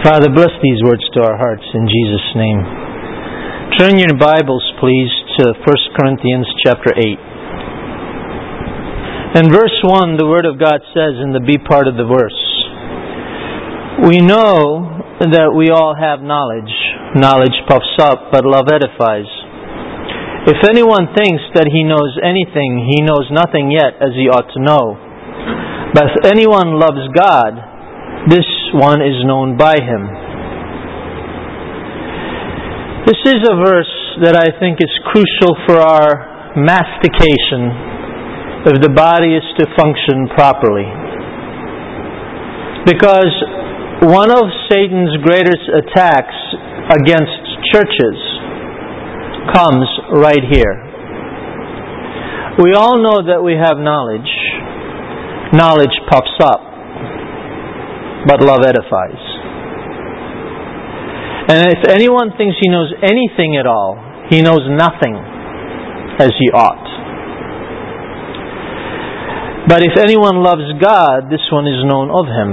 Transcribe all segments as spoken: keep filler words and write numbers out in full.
Father, bless these words to our hearts in Jesus' name. Turn your Bibles, please, to First Corinthians chapter eight. In verse one, the Word of God says in the B part of the verse, "We know that we all have knowledge. Knowledge puffs up, but love edifies. If anyone thinks that he knows anything, he knows nothing yet as he ought to know. But if anyone loves God, this one is known by Him." This is a verse that I think is crucial for our mastication if the body is to function properly. Because one of Satan's greatest attacks against churches comes right here. We all know that we have knowledge. Knowledge puffs up, but love edifies. And if anyone thinks he knows anything at all, he knows nothing as he ought. But if anyone loves God, this one is known of Him.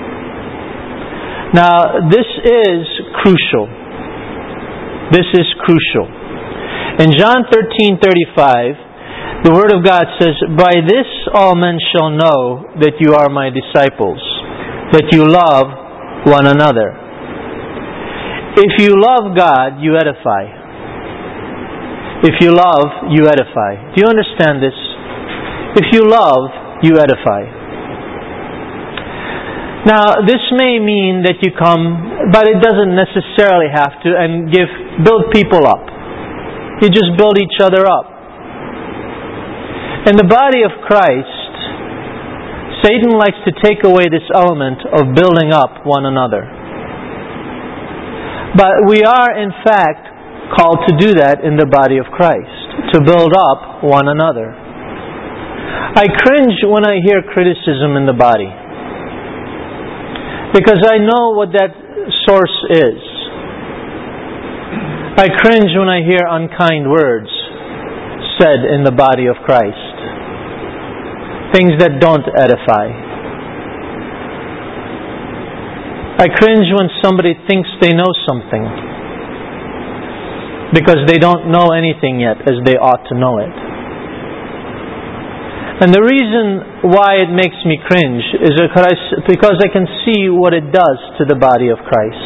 Now, this is crucial. This is crucial. In John thirteen thirty-five, the Word of God says, "By this all men shall know that you are my disciples, that you love one another." If you love God, you edify. If you love, you edify. Do you understand this? If you love, you edify. Now, this may mean that you come, but it doesn't necessarily have to, and give build people up. You just build each other up. In the body of Christ, Satan likes to take away this element of building up one another. But we are, in fact, called to do that in the body of Christ, to build up one another. I cringe when I hear criticism in the body, because I know what that source is. I cringe when I hear unkind words said in the body of Christ, things that don't edify. I cringe when somebody thinks they know something because they don't know anything yet as they ought to know it. And the reason why it makes me cringe is because I can see what it does to the body of Christ.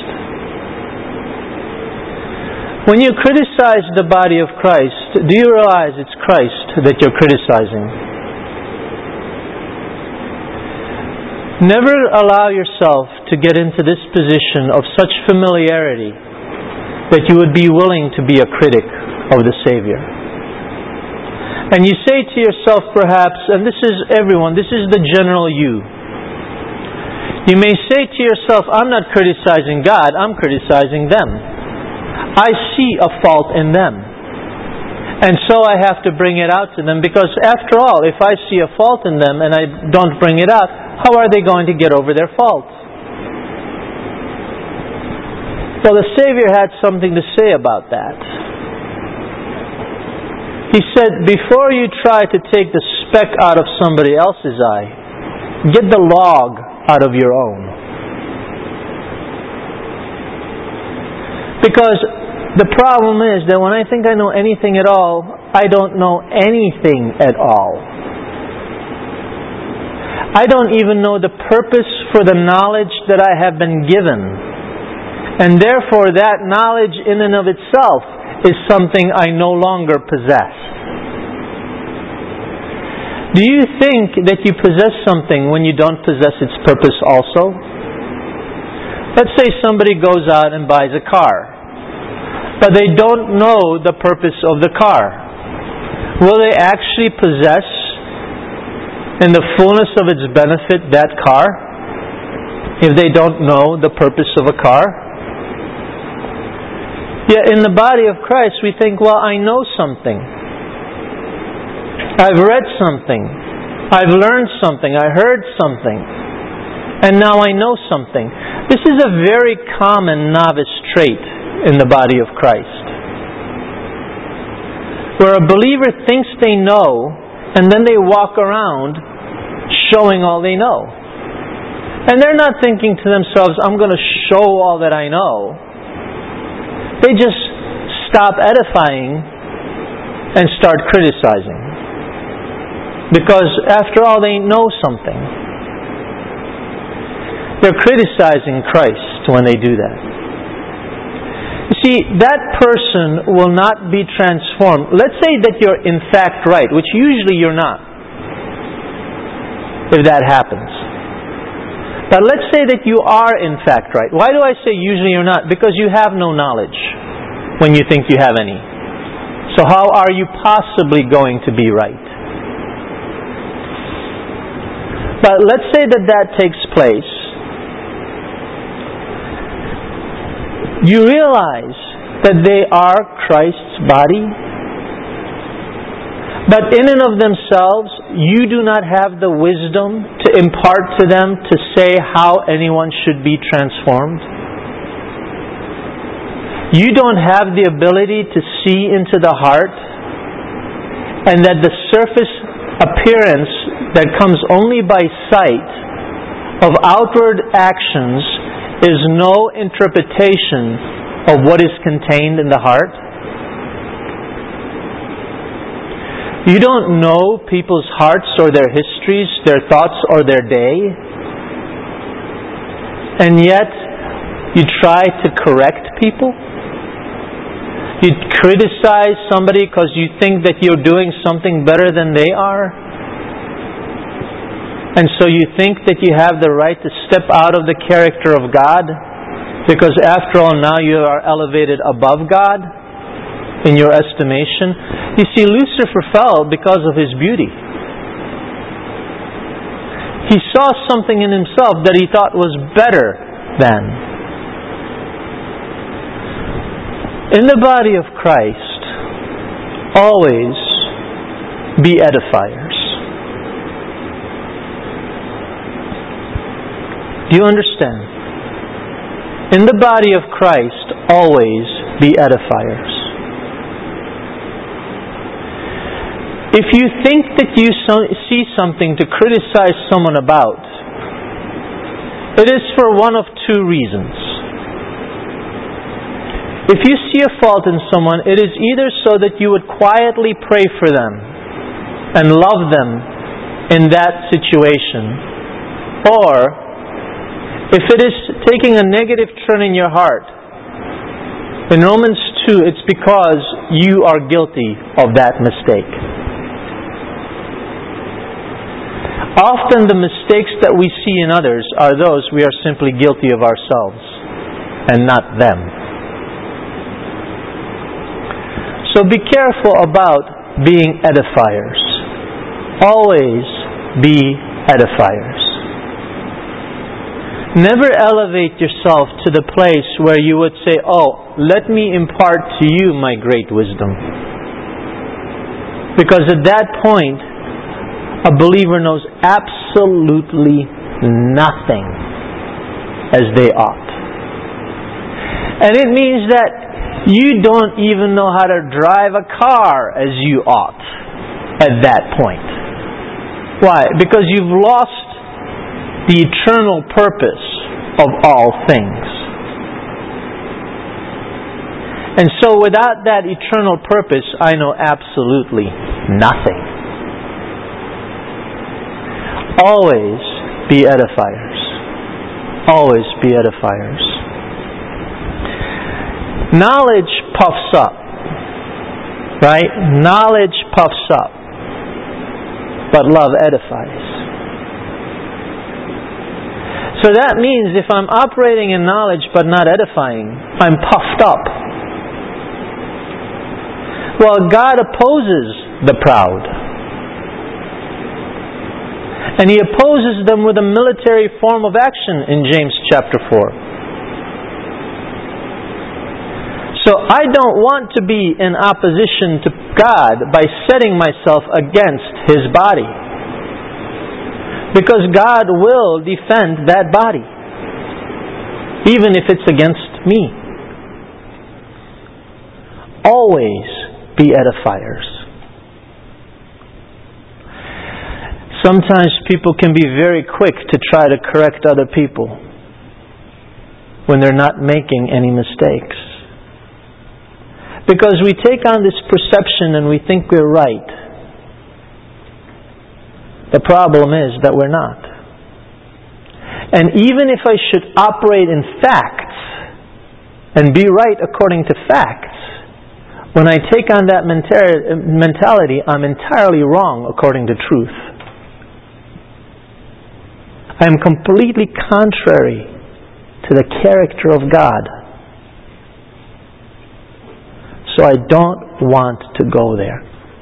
When you criticize the body of Christ, do you realize it's Christ that you're criticizing? Never allow yourself to get into this position of such familiarity that you would be willing to be a critic of the Savior. And you say to yourself perhaps, and this is everyone, this is the general you. You may say to yourself, "I'm not criticizing God, I'm criticizing them. I see a fault in them. And so I have to bring it out to them, because after all, if I see a fault in them and I don't bring it out, how are they going to get over their fault?" Well, the Savior had something to say about that. He said, before you try to take the speck out of somebody else's eye, get the log out of your own. Because the problem is that when I think I know anything at all, I don't know anything at all. I don't even know the purpose for the knowledge that I have been given. And therefore that knowledge in and of itself is something I no longer possess. Do you think that you possess something when you don't possess its purpose also? Let's say somebody goes out and buys a car, but they don't know the purpose of the car. Will they actually possess, in the fullness of its benefit, that car, if they don't know the purpose of a car? Yet in the body of Christ we think, well, I know something. I've read something. I've learned something. I heard something. And now I know something. This is a very common novice trait in the body of Christ, where a believer thinks they know, and then they walk around showing all they know. And they're not thinking to themselves, I'm going to show all that I know. They just stop edifying and start criticizing. Because after all, they know something. They're criticizing Christ when they do that. You see, that person will not be transformed. Let's say that you're in fact right, which usually you're not, if that happens. But let's say that you are in fact right. Why do I say usually you're not? Because you have no knowledge when you think you have any. So how are you possibly going to be right? But let's say that that takes place. You realize that they are Christ's body, but in and of themselves, you do not have the wisdom to impart to them to say how anyone should be transformed. You don't have the ability to see into the heart, and that the surface appearance that comes only by sight of outward actions is no interpretation of what is contained in the heart. You don't know people's hearts or their histories, their thoughts or their day. And yet, you try to correct people. You criticize somebody because you think that you're doing something better than they are. And so you think that you have the right to step out of the character of God, because after all, now you are elevated above God in your estimation. You see, Lucifer fell because of his beauty. He saw something in himself that he thought was better than. In the body of Christ, always be edifiers. Do you understand? In the body of Christ, always be edifiers. If you think that you so, see something to criticize someone about, it is for one of two reasons. If you see a fault in someone, it is either so that you would quietly pray for them and love them in that situation, or if it is taking a negative turn in your heart, in Romans two, it's because you are guilty of that mistake. Often the mistakes that we see in others are those we are simply guilty of ourselves and not them. So be careful about being edifiers. Always be edifiers. Never elevate yourself to the place where you would say, oh, let me impart to you my great wisdom. Because at that point, a believer knows absolutely nothing as they ought. And it means that you don't even know how to drive a car as you ought at that point. Why? Because you've lost the eternal purpose of all things. And so without that eternal purpose, I know absolutely nothing. Always be edifiers. Always be edifiers. Knowledge puffs up. Right? Knowledge puffs up. But love edifies. So that means if I'm operating in knowledge but not edifying, I'm puffed up. Well, God opposes the proud. And He opposes them with a military form of action in James chapter four. So I don't want to be in opposition to God by setting myself against His body. Because God will defend that body, even if it's against me. Always be edifiers. Sometimes people can be very quick to try to correct other people when they're not making any mistakes. Because we take on this perception and we think we're right. The problem is that we're not. And even if I should operate in facts and be right according to facts, when I take on that mentality, I'm entirely wrong according to truth. I am completely contrary to the character of God. So I don't want to go there.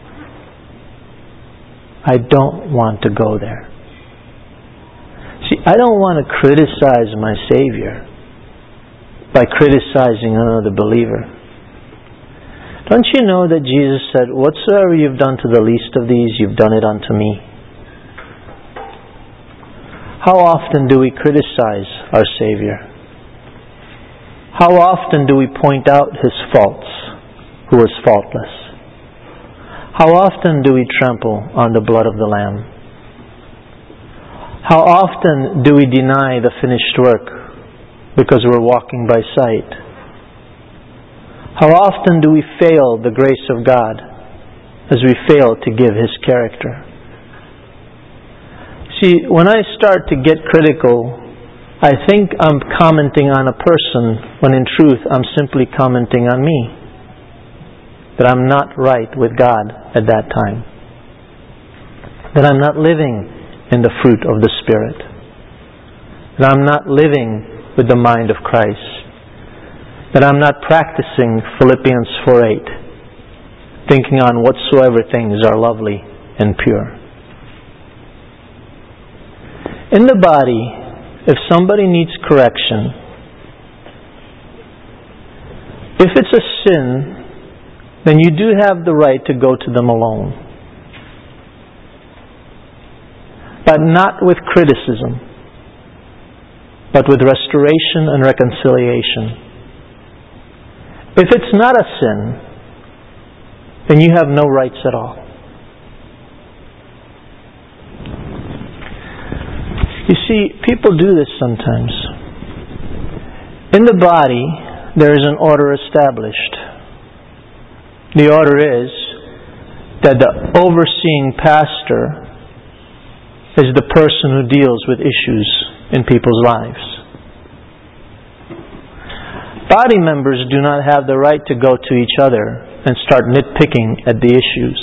I don't want to go there. See, I don't want to criticize my Savior by criticizing another believer. Don't you know that Jesus said, "Whatsoever you've done to the least of these, you've done it unto me"? How often do we criticize our Savior? How often do we point out His faults, who is faultless? How often do we trample on the blood of the Lamb? How often do we deny the finished work because we're walking by sight? How often do we fail the grace of God as we fail to give His character? See, when I start to get critical, I think I'm commenting on a person when in truth I'm simply commenting on me. That I'm not right with God at that time. That I'm not living in the fruit of the Spirit. That I'm not living with the mind of Christ. That I'm not practicing Philippians four eight, thinking on whatsoever things are lovely and pure. In the body, if somebody needs correction, if it's a sin, then you do have the right to go to them alone. But not with criticism, but with restoration and reconciliation. If it's not a sin, then you have no rights at all. You see, people do this sometimes. In the body, there is an order established. The order is that the overseeing pastor is the person who deals with issues in people's lives. Body members do not have the right to go to each other and start nitpicking at the issues.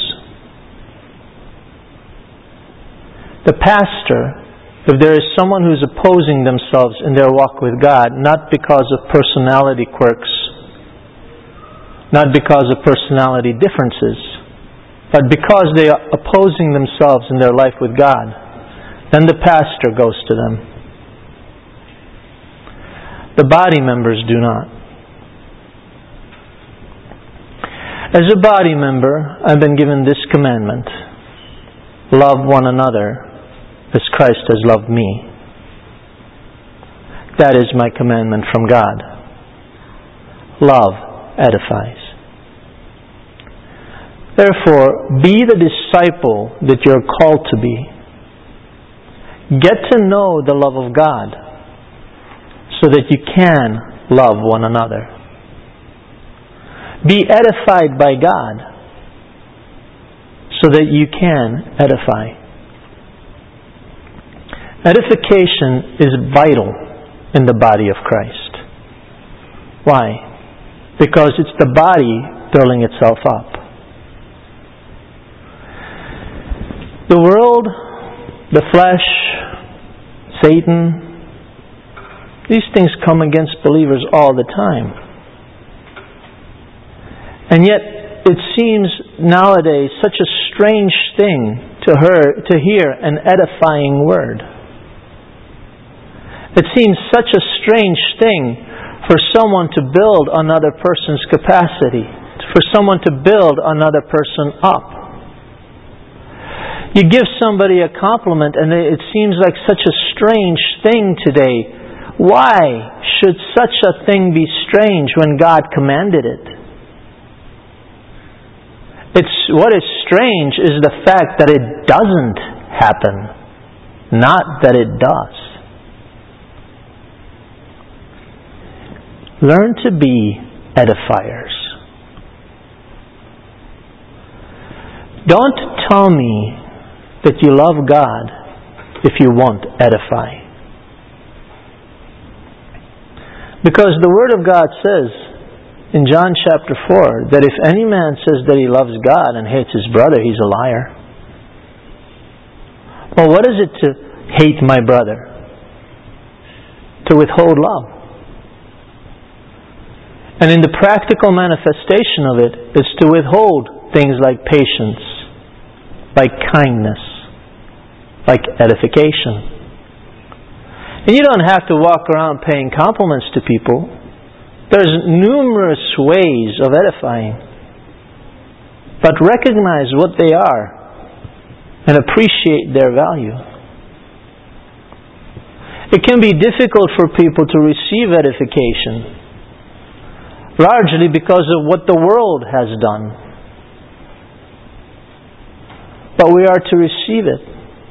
The pastor, if there is someone who's opposing themselves in their walk with God, not because of personality quirks, not because of personality differences, but because they are opposing themselves in their life with God, then the pastor goes to them. The body members do not. As a body member, I've been given this commandment: love one another as Christ has loved me. That is my commandment from God. Love edifies. Therefore, be the disciple that you're called to be. Get to know the love of God so that you can love one another. Be edified by God so that you can edify. Edification is vital in the body of Christ. Why? Because it's the body building itself up. The world, the flesh, Satan, these things come against believers all the time. And yet, it seems nowadays such a strange thing to her to hear an edifying word. It seems such a strange thing for someone to build another person's capacity, for someone to build another person up. You give somebody a compliment and it seems like such a strange thing today. Why should such a thing be strange when God commanded it? It's what is strange is the fact that it doesn't happen. not that it does. Learn to be edifiers. Don't tell me that you love God if you won't edify. Because the Word of God says in John chapter four that if any man says that he loves God and hates his brother, he's a liar. Well, what is it to hate my brother? To withhold love. And in the practical manifestation of it is to withhold things like patience, like kindness, like edification. And you don't have to walk around paying compliments to people. There's numerous ways of edifying. But recognize what they are and appreciate their value. It can be difficult for people to receive edification, largely because of what the world has done. But we are to receive it.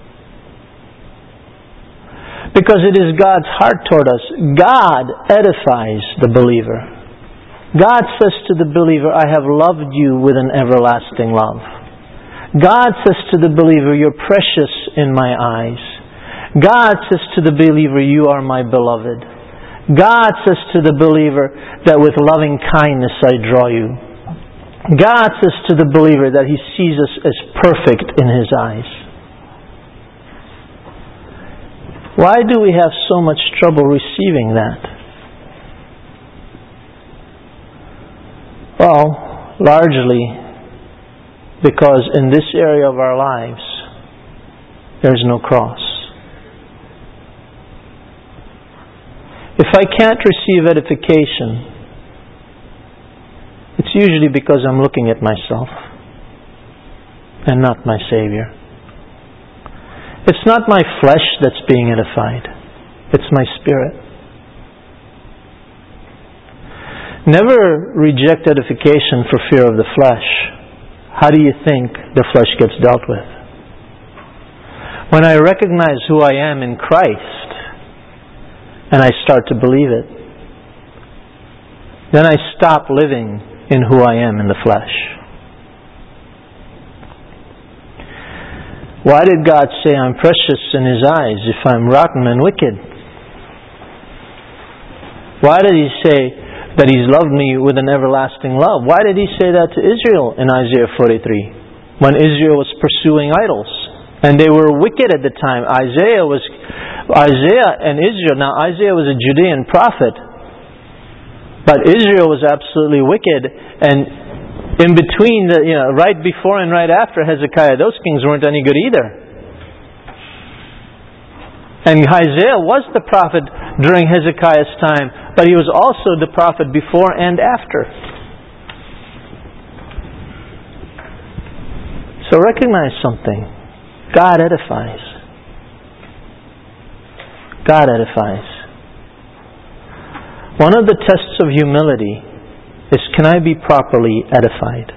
Because it is God's heart toward us. God edifies the believer. God says to the believer, I have loved you with an everlasting love. God says to the believer, you're precious in my eyes. God says to the believer, you are my beloved. God says to the believer that with loving kindness I draw you. God says to the believer that He sees us as perfect in His eyes. Why do we have so much trouble receiving that? Well, largely because in this area of our lives, there's no cross. If I can't receive edification, it's usually because I'm looking at myself and not my Savior. It's not my flesh that's being edified. It's my spirit. Never reject edification for fear of the flesh. How do you think the flesh gets dealt with? When I recognize who I am in Christ and I start to believe it, then I stop living in who I am in the flesh. Why did God say I'm precious in His eyes if I'm rotten and wicked? Why did He say that He's loved me with an everlasting love? Why did He say that to Israel in Isaiah forty-three? When Israel was pursuing idols. And they were wicked at the time. Isaiah was Isaiah and Israel. Now Isaiah was a Judean prophet. But Israel was absolutely wicked, and in between, the, you know, right before and right after Hezekiah, those kings weren't any good either. And Isaiah was the prophet during Hezekiah's time, but he was also the prophet before and after. So recognize something. God edifies. God edifies. One of the tests of humility is, can I be properly edified?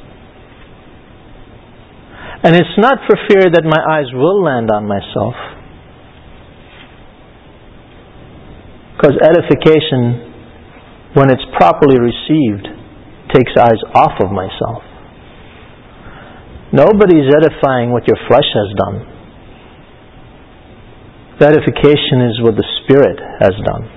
And it's not for fear that my eyes will land on myself. Because edification, when it's properly received, takes eyes off of myself. Nobody's edifying what your flesh has done. The edification is what the Spirit has done.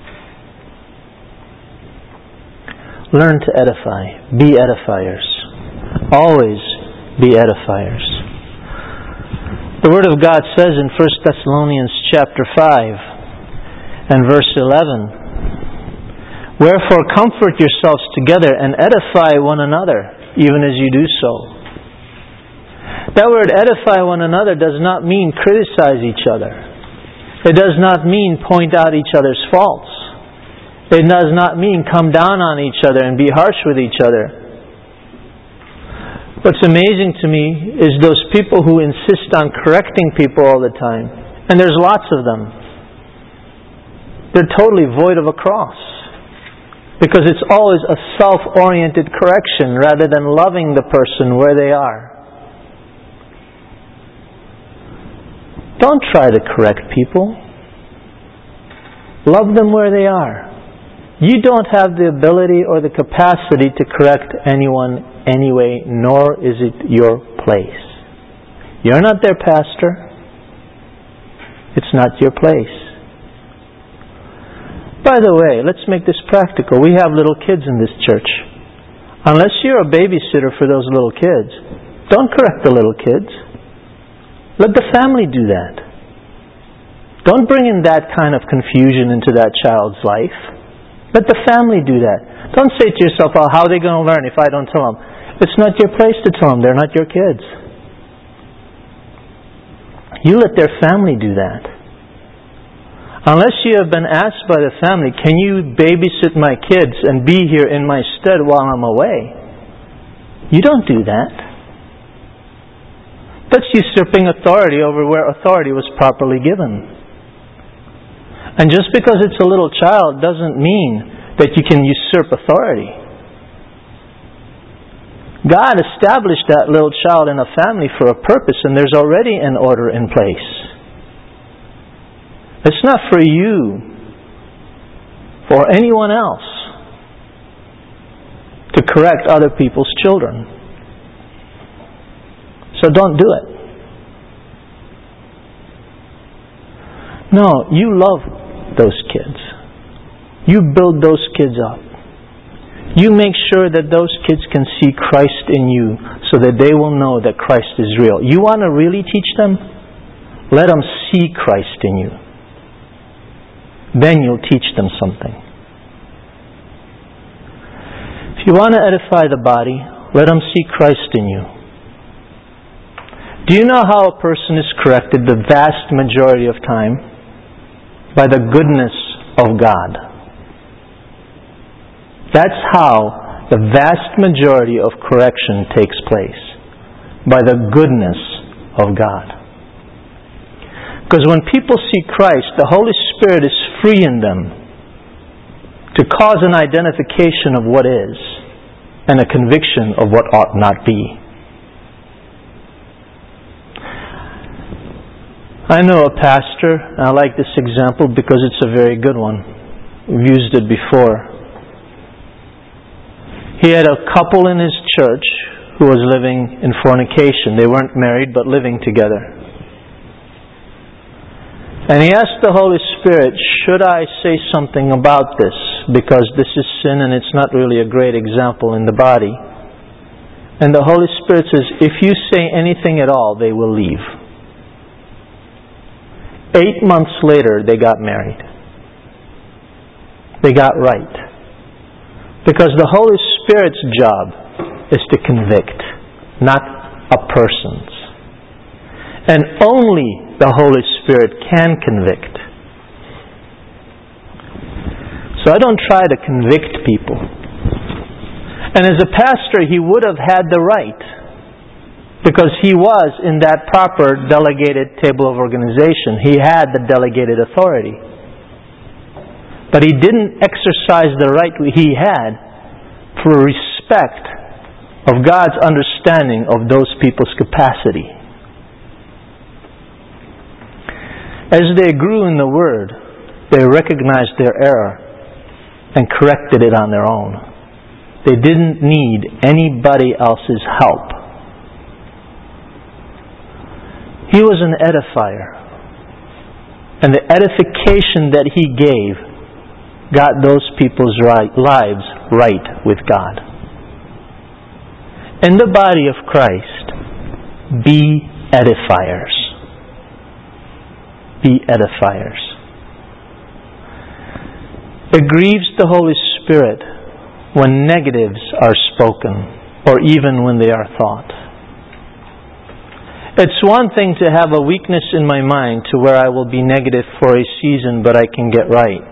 Learn to edify. Be edifiers. Always be edifiers. The Word of God says in First Thessalonians chapter five and verse eleven, wherefore comfort yourselves together and edify one another, even as you do so. That word edify one another does not mean criticize each other. It does not mean point out each other's faults. It does not mean come down on each other and be harsh with each other. What's amazing to me is those people who insist on correcting people all the time. And there's lots of them. They're totally void of a cross. Because it's always a self-oriented correction rather than loving the person where they are. Don't try to correct people. Love them where they are. You don't have the ability or the capacity to correct anyone anyway, nor is it your place. You're not their pastor. It's not your place. By the way, let's make this practical. We have little kids in this church. Unless you're a babysitter for those little kids, don't correct the little kids. Let the family do that. Don't bring in that kind of confusion into that child's life. Let the family do that. Don't say to yourself, oh, how are they going to learn if I don't tell them? It's not your place to tell them. They're not your kids. You let their family do that. Unless you have been asked by the family, can you babysit my kids and be here in my stead while I'm away? You don't do that. That's usurping authority over where authority was properly given. And just because it's a little child doesn't mean that you can usurp authority. God established that little child in a family for a purpose, and there's already an order in place. It's not for you or anyone else to correct other people's children. So don't do it. No, you love those kids. You build those kids up. You make sure that those kids can see Christ in you so that they will know that Christ is real. You want to really teach them? Let them see Christ in you. Then you'll teach them something. If you want to edify the body, let them see Christ in you. Do you know how a person is corrected the vast majority of time? By the goodness of God. That's how the vast majority of correction takes place. By the goodness of God. Because when people see Christ, the Holy Spirit is free in them to cause an identification of what is and a conviction of what ought not be. I know a pastor, and I like this example because it's a very good one. We've used it before. He had a couple in his church who was living in fornication. They weren't married, but living together. And he asked the Holy Spirit, should I say something about this? Because this is sin and it's not really a great example in the body. And the Holy Spirit says, if you say anything at all, they will leave. Eight months later, they got married. They got right. Because the Holy Spirit's job is to convict, not a person's. And only the Holy Spirit can convict. So I don't try to convict people. And as a pastor, he would have had the right, because he was in that proper delegated table of organization. He had the delegated authority. But he didn't exercise the right he had for respect of God's understanding of those people's capacity. As they grew in the Word, they recognized their error and corrected it on their own. They didn't need anybody else's help. He was an edifier. And the edification that he gave got those people's right, lives right with God. In the body of Christ, be edifiers. Be edifiers. It grieves the Holy Spirit when negatives are spoken, or even when they are thought. It's one thing to have a weakness in my mind to where I will be negative for a season, but I can get right.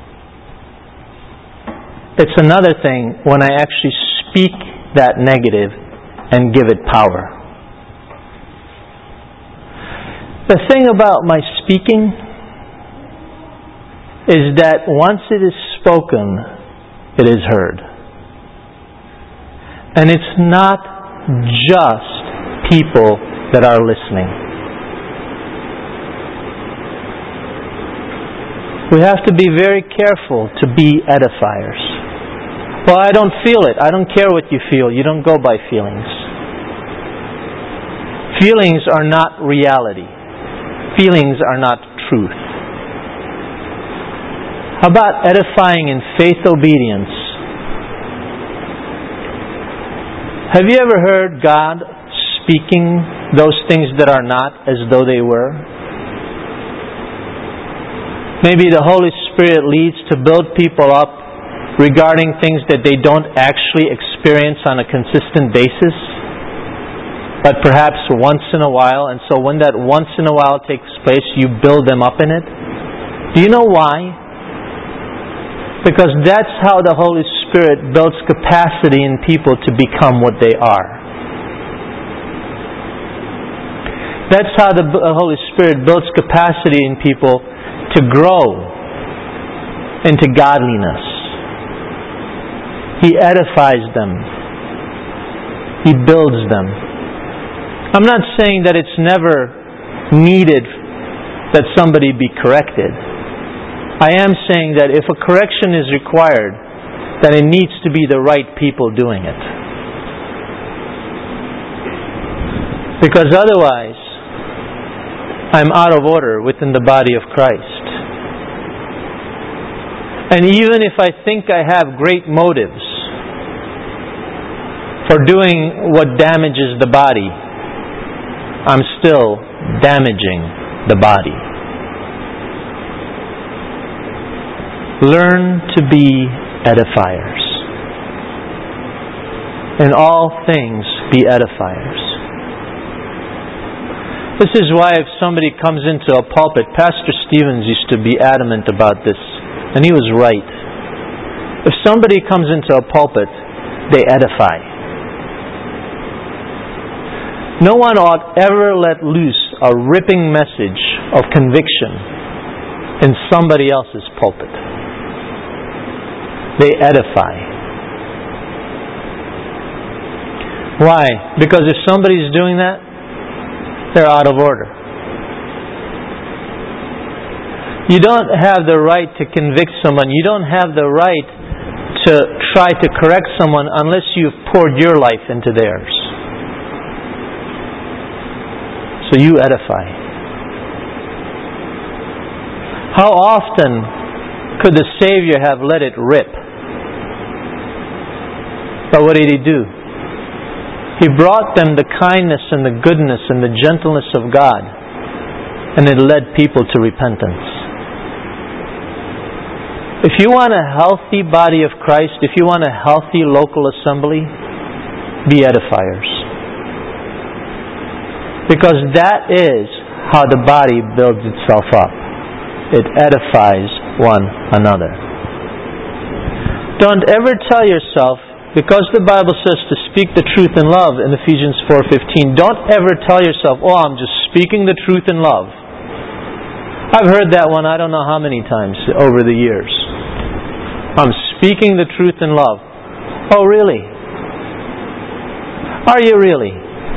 It's another thing when I actually speak that negative and give it power. The thing about my speaking is that once it is spoken, it is heard. And it's not just people that are listening. We have to be very careful to be edifiers. Well, I don't feel it. I don't care what you feel. You don't go by feelings. Feelings are not reality. Feelings are not truth. How about edifying in faith obedience? Have you ever heard God speaking those things that are not as though they were? Maybe the Holy Spirit leads to build people up regarding things that they don't actually experience on a consistent basis, but perhaps once in a while. And so when that once in a while takes place, you build them up in it. Do you know why? Because that's how the Holy Spirit builds capacity in people to become what they are. That's how the Holy Spirit builds capacity in people to grow into godliness. He edifies them. He builds them. I'm not saying that it's never needed that somebody be corrected. I am saying that if a correction is required, that it needs to be the right people doing it. Because otherwise, I'm out of order within the body of Christ. And even if I think I have great motives for doing what damages the body, I'm still damaging the body. Learn to be edifiers. In all things, be edifiers. This is why if somebody comes into a pulpit, Pastor Stevens used to be adamant about this, and he was right. If somebody comes into a pulpit, they edify. No one ought ever let loose a ripping message of conviction in somebody else's pulpit. They edify. Why? Because if somebody's doing that, they're out of order. You don't have the right to convict someone. You don't have the right to try to correct someone unless you've poured your life into theirs. So you edify. How often could the Savior have let it rip? But what did He do? He brought them the kindness and the goodness and the gentleness of God, and it led people to repentance. If you want a healthy body of Christ, if you want a healthy local assembly, be edifiers. Because that is how the body builds itself up. It edifies one another. Don't ever tell yourself, because the Bible says to speak the truth in love in Ephesians four fifteen, don't ever tell yourself, oh, I'm just speaking the truth in love. I've heard that one I don't know how many times over the years. I'm speaking the truth in love. Oh, really? Are you really?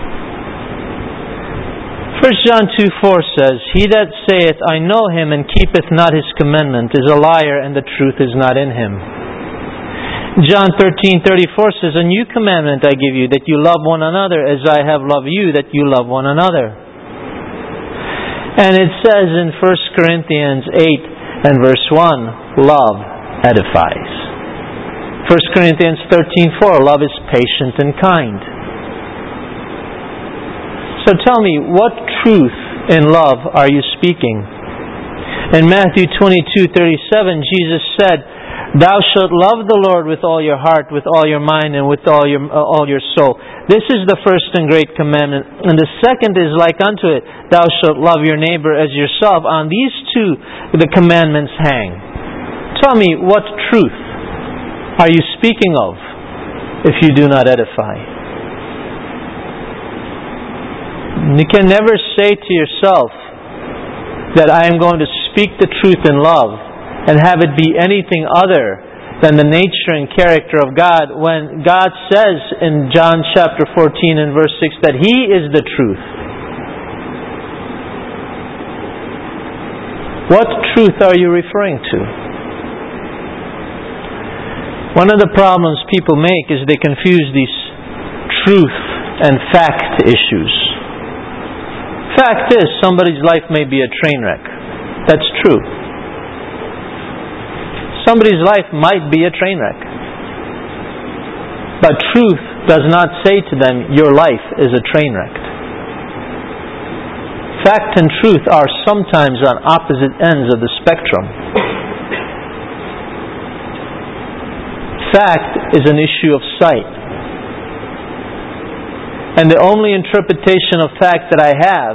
First John two four says, He that saith, I know him, and keepeth not his commandment, is a liar, and the truth is not in him. John thirteen thirty-four says, A new commandment I give you, that you love one another as I have loved you, that you love one another. And it says in First Corinthians eight and verse one, love edifies. First Corinthians thirteen four, love is patient and kind. So tell me, what truth in love are you speaking? In Matthew twenty-two thirty-seven, Jesus said, Thou shalt love the Lord with all your heart, with all your mind, and with all your uh, all your soul. This is the first and great commandment. And the second is like unto it, Thou shalt love your neighbor as yourself. On these two the commandments hang. Tell me, what truth are you speaking of if you do not edify? You can never say to yourself that I am going to speak the truth in love and have it be anything other than the nature and character of God, when God says in John chapter fourteen and verse six that He is the truth. What truth are you referring to? One of the problems people make is they confuse these truth and fact issues. Fact is, somebody's life may be a train wreck. That's true. Somebody's life might be a train wreck. But truth does not say to them, your life is a train wreck. Fact and truth are sometimes on opposite ends of the spectrum. Fact is an issue of sight. And the only interpretation of fact that I have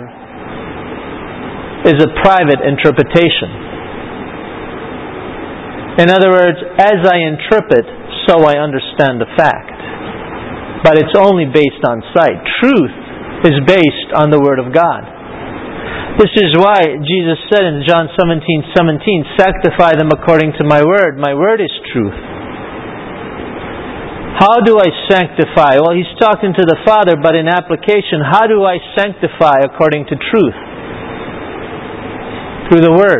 is a private interpretation. In other words, as I interpret, so I understand the fact. But it's only based on sight. Truth is based on the Word of God. This is why Jesus said in John seventeen seventeen, sanctify them according to my Word. My Word is truth. How do I sanctify? Well, He's talking to the Father, but in application, how do I sanctify according to truth? Through the Word.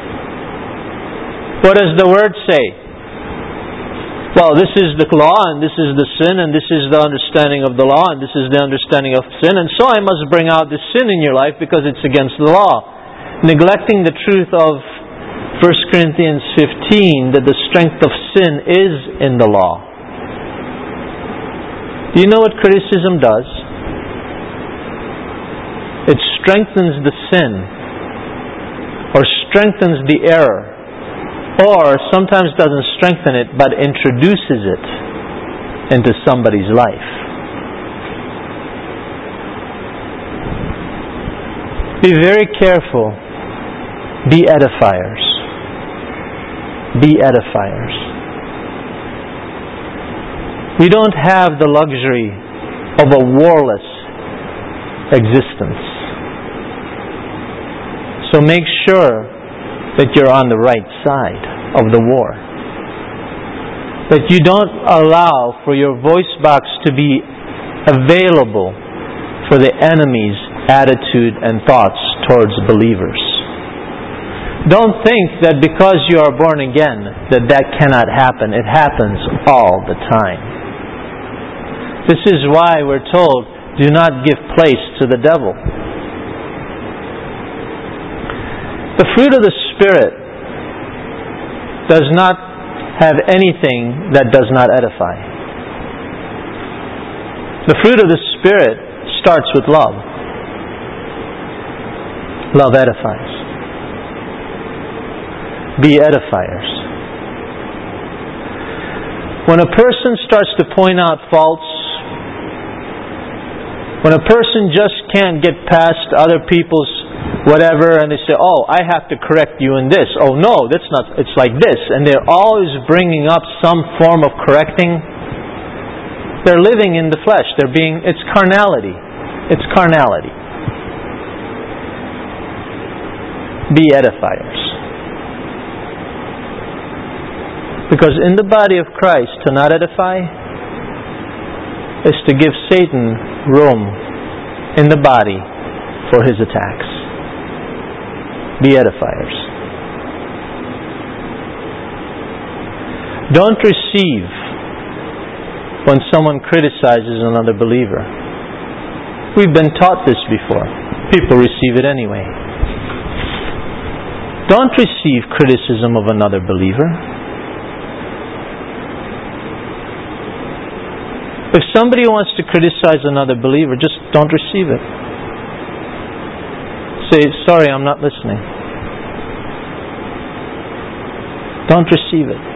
What does the Word say? Well, this is the law, and this is the sin, and this is the understanding of the law, and this is the understanding of sin, and so I must bring out the sin in your life because it's against the law. Neglecting the truth of First Corinthians fifteen, that the strength of sin is in the law. Do you know what criticism does? It strengthens the sin, or strengthens the error, or sometimes doesn't strengthen it, but introduces it into somebody's life. Be very careful. Be edifiers. Be edifiers. We don't have the luxury of a warless existence. So make sure that you're on the right side of the war. That you don't allow for your voice box to be available for the enemy's attitude and thoughts towards believers. Don't think that because you are born again that that cannot happen. It happens all the time. This is why we're told, do not give place to the devil. The fruit of the Spirit does not have anything that does not edify. The fruit of the Spirit starts with love. Love edifies. Be edifiers. When a person starts to point out faults, when a person just can't get past other people's whatever, and they say, oh, I have to correct you in this. Oh, no, that's not, it's like this. And they're always bringing up some form of correcting. They're living in the flesh. They're being, it's carnality. It's carnality. Be edifiers. Because in the body of Christ, to not edify is to give Satan room in the body for his attacks. Be edifiers. Don't receive when someone criticizes another believer. We've been taught this before. People receive it anyway. Don't receive criticism of another believer. If somebody wants to criticize another believer, just don't receive it. Say, sorry, I'm not listening. Don't receive it.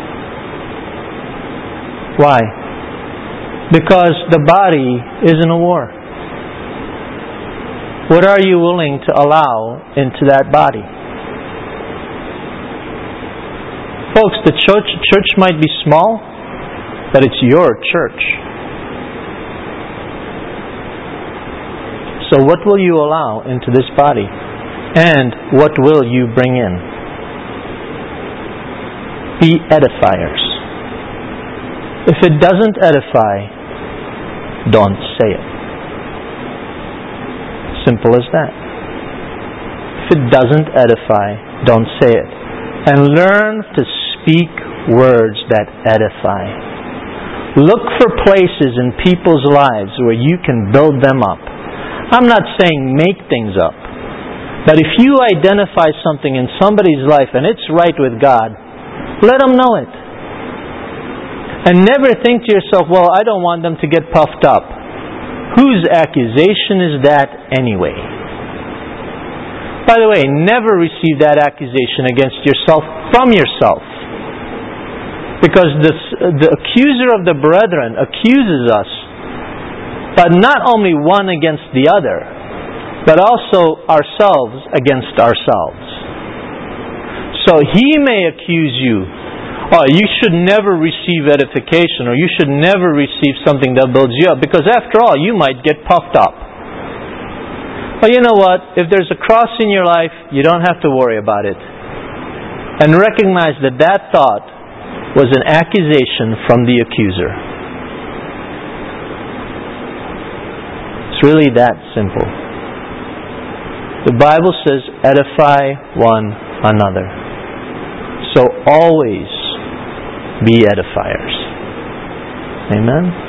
Why? Because the body is in a war. What are you willing to allow into that body? Folks, the church, church might be small, but it's your church. So what will you allow into this body? And what will you bring in? Be edifiers. If it doesn't edify, don't say it. Simple as that. If it doesn't edify, don't say it. And learn to speak words that edify. Look for places in people's lives where you can build them up. I'm not saying make things up. But if you identify something in somebody's life and it's right with God, let them know it. And never think to yourself, well, I don't want them to get puffed up. Whose accusation is that anyway? By the way, never receive that accusation against yourself from yourself. Because this, the accuser of the brethren accuses us, but not only one against the other, but also ourselves against ourselves. So he may accuse you, oh, you should never receive edification, or you should never receive something that builds you up, because after all, you might get puffed up. Well, you know what? If there's a cross in your life, you don't have to worry about it. And recognize that that thought was an accusation from the accuser. It's really that simple. The Bible says, edify one another. So always be edifiers. Amen?